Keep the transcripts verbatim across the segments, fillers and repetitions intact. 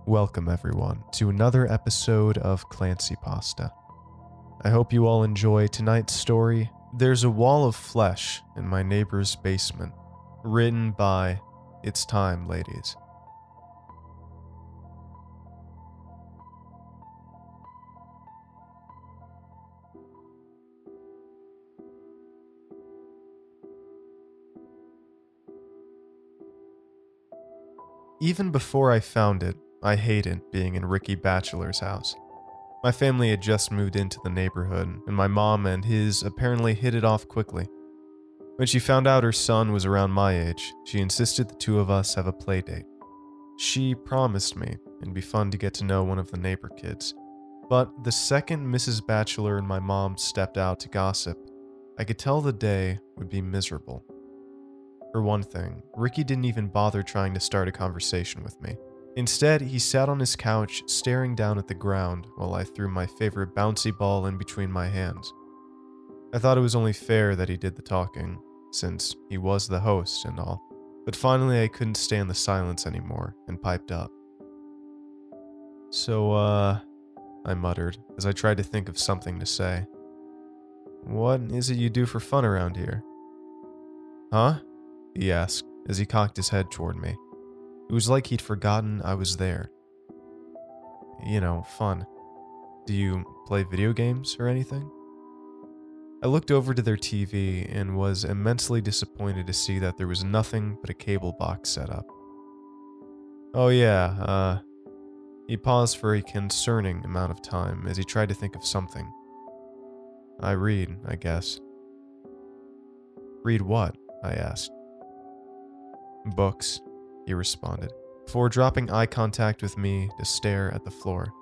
Welcome everyone to another episode of Clancy Pasta. I hope you all enjoy tonight's story. There's a Wall of Flesh in My Neighbor's Basement, written by It's Time Ladies. Even before I found it, I hated being in Ricky Bachelor's house. My family had just moved into the neighborhood, and my mom and his apparently hit it off quickly. When she found out her son was around my age, she insisted the two of us have a play date. She promised me it'd be fun to get to know one of the neighbor kids. But the second Missus Bachelor and my mom stepped out to gossip, I could tell the day would be miserable. For one thing, Ricky didn't even bother trying to start a conversation with me. Instead, he sat on his couch staring down at the ground while I threw my favorite bouncy ball in between my hands. I thought it was only fair that he did the talking, since he was the host and all, but finally I couldn't stand the silence anymore and piped up. So, uh, I muttered as I tried to think of something to say. What is it you do for fun around here? Huh? He asked as he cocked his head toward me. It was like he'd forgotten I was there. You know, fun. Do you play video games or anything? I looked over to their T V and was immensely disappointed to see that there was nothing but a cable box set up. Oh yeah, uh... He paused for a concerning amount of time as he tried to think of something. I read, I guess. Read what? I asked. Books, he responded, before dropping eye contact with me to stare at the floor.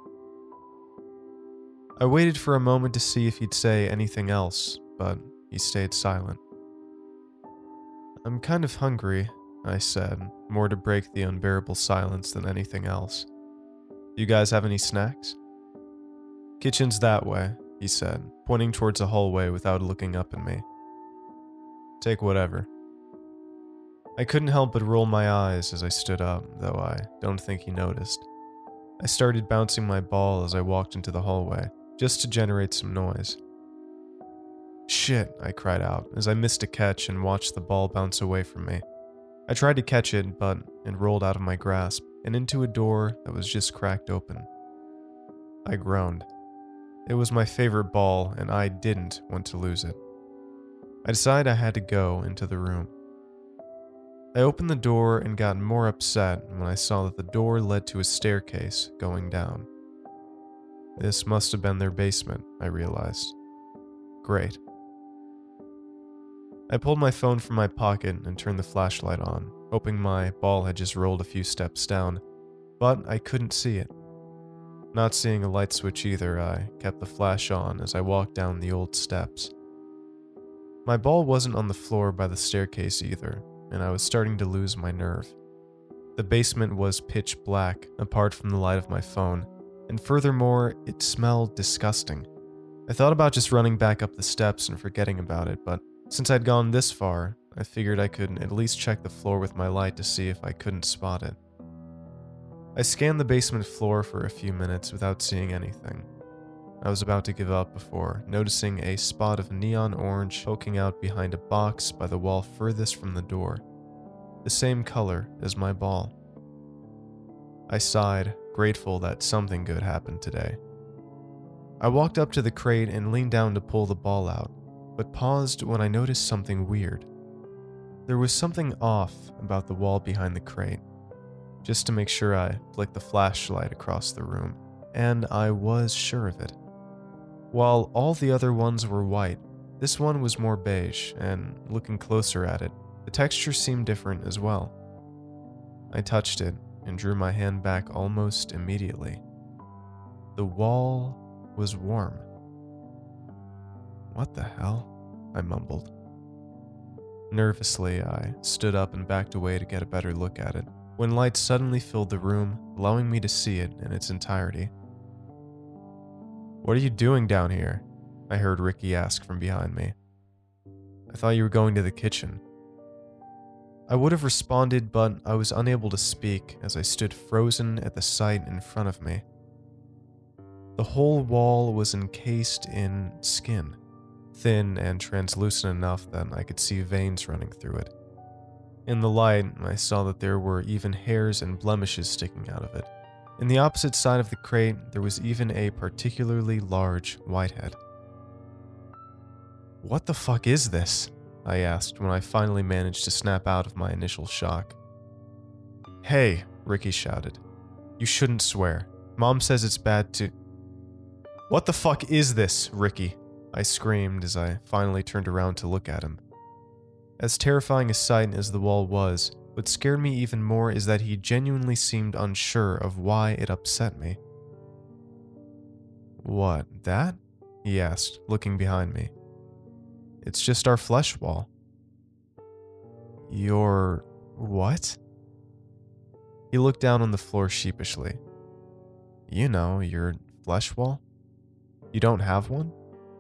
I waited for a moment to see if he'd say anything else, but he stayed silent. I'm kind of hungry, I said, more to break the unbearable silence than anything else. You guys have any snacks? Kitchen's that way, he said, pointing towards a hallway without looking up at me. Take whatever. I couldn't help but roll my eyes as I stood up, though I don't think he noticed. I started bouncing my ball as I walked into the hallway, just to generate some noise. Shit, I cried out as I missed a catch and watched the ball bounce away from me. I tried to catch it, but it rolled out of my grasp and into a door that was just cracked open. I groaned. It was my favorite ball, and I didn't want to lose it. I decided I had to go into the room. I opened the door and got more upset when I saw that the door led to a staircase going down. This must have been their basement, I realized. Great. I pulled my phone from my pocket and turned the flashlight on, hoping my ball had just rolled a few steps down, but I couldn't see it. Not seeing a light switch either, I kept the flash on as I walked down the old steps. My ball wasn't on the floor by the staircase either, and I was starting to lose my nerve. The basement was pitch black, apart from the light of my phone, and furthermore, it smelled disgusting. I thought about just running back up the steps and forgetting about it, but since I'd gone this far, I figured I could at least check the floor with my light to see if I couldn't spot it. I scanned the basement floor for a few minutes without seeing anything. I was about to give up before noticing a spot of neon orange poking out behind a box by the wall furthest from the door, the same color as my ball. I sighed, grateful that something good happened today. I walked up to the crate and leaned down to pull the ball out, but paused when I noticed something weird. There was something off about the wall behind the crate. Just to make sure, I flicked the flashlight across the room, and I was sure of it. While all the other ones were white, this one was more beige, and looking closer at it, the texture seemed different as well. I touched it and drew my hand back almost immediately. The wall was warm. What the hell? I mumbled. Nervously, I stood up and backed away to get a better look at it, when light suddenly filled the room, allowing me to see it in its entirety. What are you doing down here? I heard Ricky ask from behind me. I thought you were going to the kitchen. I would have responded, but I was unable to speak as I stood frozen at the sight in front of me. The whole wall was encased in skin, thin and translucent enough that I could see veins running through it. In the light, I saw that there were even hairs and blemishes sticking out of it. In the opposite side of the crate, there was even a particularly large whitehead. "What the fuck is this?" I asked when I finally managed to snap out of my initial shock. "Hey," Ricky shouted. "You shouldn't swear. Mom says it's bad to—" "What the fuck is this, Ricky?" I screamed as I finally turned around to look at him. As terrifying a sight as the wall was, what scared me even more is that he genuinely seemed unsure of why it upset me. "What, that?" he asked, looking behind me. "It's just our flesh wall." "Your... what?" He looked down on the floor sheepishly. "You know, your flesh wall? You don't have one?"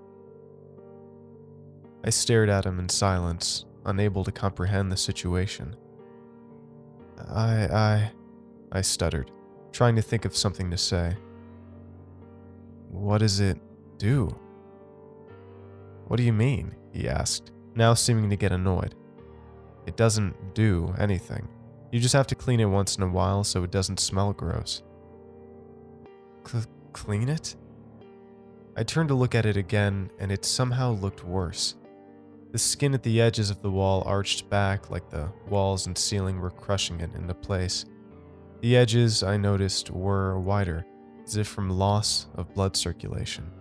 I stared at him in silence, unable to comprehend the situation. I, I... I stuttered, trying to think of something to say. "What does it do?" "What do you mean?" he asked, now seeming to get annoyed. "It doesn't do anything. You just have to clean it once in a while so it doesn't smell gross." C- clean it? I turned to look at it again, and it somehow looked worse. The skin at the edges of the wall arched back like the walls and ceiling were crushing it into place. The edges, I noticed, were wider, as if from loss of blood circulation.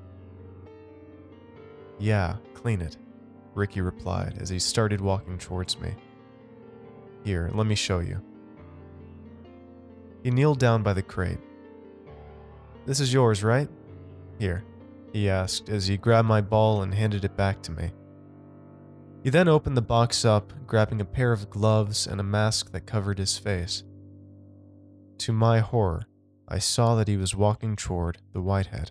"Yeah, clean it," Ricky replied as he started walking towards me. "Here, let me show you." He kneeled down by the crate. "This is yours, right? Here," he asked as he grabbed my ball and handed it back to me. He then opened the box up, grabbing a pair of gloves and a mask that covered his face. To my horror, I saw that he was walking toward the whitehead.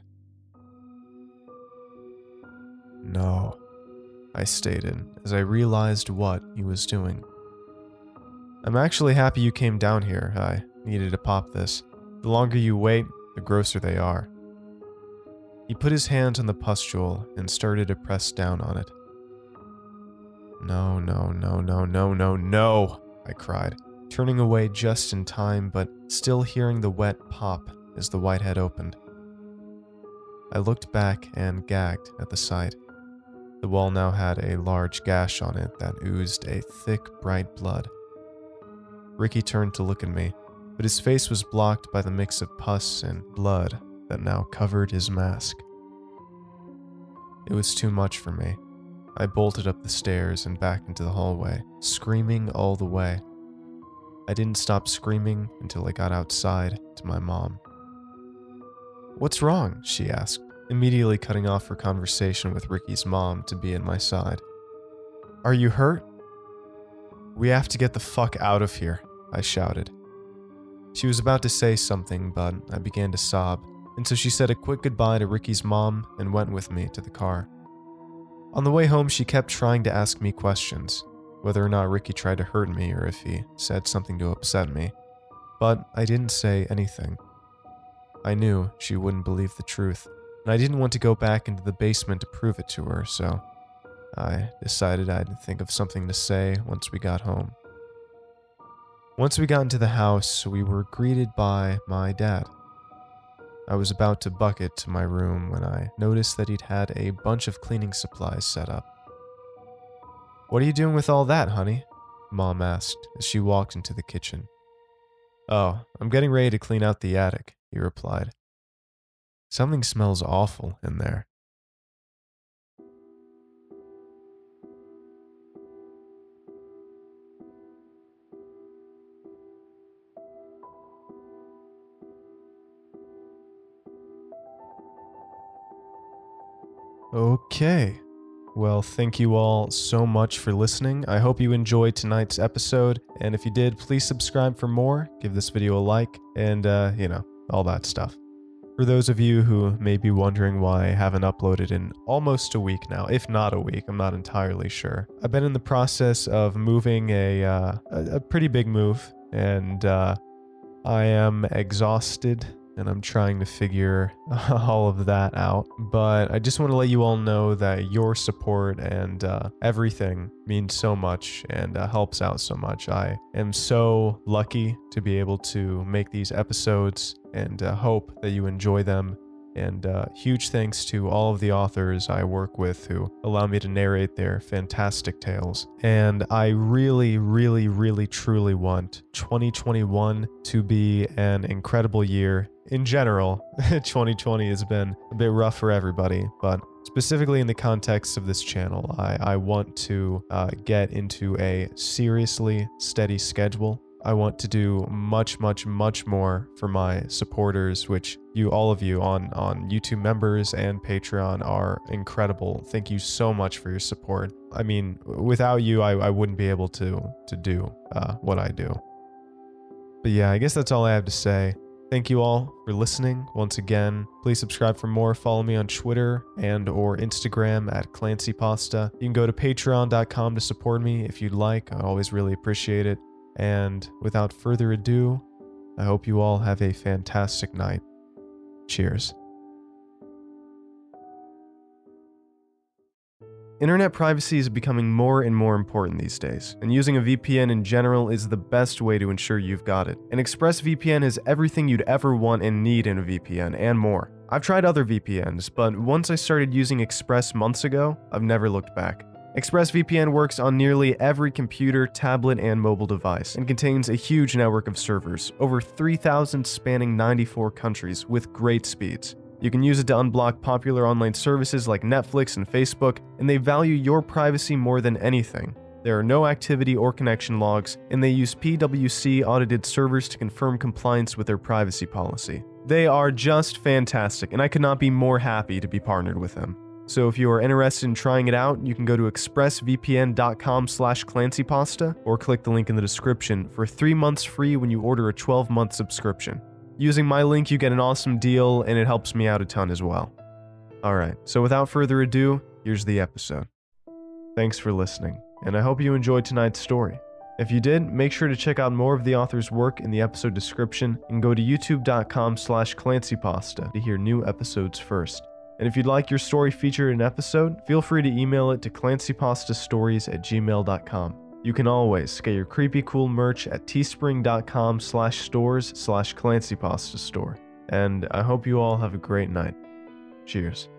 "No," I stated as I realized what he was doing. "I'm actually happy you came down here. I needed to pop this. The longer you wait, the grosser they are." He put his hands on the pustule and started to press down on it. "No, no, no, no, no, no, no," I cried, turning away just in time, but still hearing the wet pop as the whitehead opened. I looked back and gagged at the sight. The wall now had a large gash on it that oozed a thick, bright blood. Ricky turned to look at me, but his face was blocked by the mix of pus and blood that now covered his mask. It was too much for me. I bolted up the stairs and back into the hallway, screaming all the way. I didn't stop screaming until I got outside to my mom. "What's wrong?" she asked, immediately cutting off her conversation with Ricky's mom to be at my side. "Are you hurt?" "We have to get the fuck out of here," I shouted. She was about to say something, but I began to sob, and so she said a quick goodbye to Ricky's mom and went with me to the car. On the way home, she kept trying to ask me questions, whether or not Ricky tried to hurt me or if he said something to upset me, but I didn't say anything. I knew she wouldn't believe the truth, and I didn't want to go back into the basement to prove it to her, so I decided I'd think of something to say once we got home. Once we got into the house, we were greeted by my dad. I was about to bucket to my room when I noticed that he'd had a bunch of cleaning supplies set up. "What are you doing with all that, honey?" Mom asked as she walked into the kitchen. "Oh, I'm getting ready to clean out the attic," he replied. "Something smells awful in there." Okay. Well, thank you all so much for listening. I hope you enjoyed tonight's episode, and if you did, please subscribe for more, give this video a like, and, uh, you know, all that stuff. For those of you who may be wondering why I haven't uploaded in almost a week now, if not a week, I'm not entirely sure. I've been in the process of moving a, uh, a, a pretty big move, and uh, I am exhausted, and I'm trying to figure all of that out. But I just want to let you all know that your support and uh, everything means so much and uh, helps out so much. I am so lucky to be able to make these episodes and uh, hope that you enjoy them. And uh, huge thanks to all of the authors I work with who allow me to narrate their fantastic tales. And I really, really, really, truly want twenty twenty-one to be an incredible year. In general, twenty twenty has been a bit rough for everybody, but specifically in the context of this channel, I, I want to uh, get into a seriously steady schedule. I want to do much, much, much more for my supporters, which you, all of you on, on YouTube members and Patreon are incredible. Thank you so much for your support. I mean, without you, I, I wouldn't be able to, to do uh, what I do. But yeah, I guess that's all I have to say. Thank you all for listening once again. Please subscribe for more. Follow me on Twitter and or Instagram at Clancy Pasta. You can go to patreon dot com to support me if you'd like. I always really appreciate it. And without further ado, I hope you all have a fantastic night. Cheers. Internet privacy is becoming more and more important these days, and using a V P N in general is the best way to ensure you've got it. And ExpressVPN has everything you'd ever want and need in a V P N, and more. I've tried other V P Ns, but once I started using Express months ago, I've never looked back. ExpressVPN works on nearly every computer, tablet, and mobile device, and contains a huge network of servers, over three thousand spanning ninety-four countries, with great speeds. You can use it to unblock popular online services like Netflix and Facebook, and they value your privacy more than anything. There are no activity or connection logs, and they use P W C-audited servers to confirm compliance with their privacy policy. They are just fantastic, and I could not be more happy to be partnered with them. So if you are interested in trying it out, you can go to expressvpn dot com slash clancypasta or click the link in the description for three months free when you order a twelve month subscription. Using my link, you get an awesome deal, and it helps me out a ton as well. Alright, so without further ado, here's the episode. Thanks for listening, and I hope you enjoyed tonight's story. If you did, make sure to check out more of the author's work in the episode description, and go to youtube dot com slash clancypasta to hear new episodes first. And if you'd like your story featured in an episode, feel free to email it to clancypastastories at gmail dot com. You can always get your creepy cool merch at teespring dot com slash stores slash clancypastastore. And I hope you all have a great night. Cheers.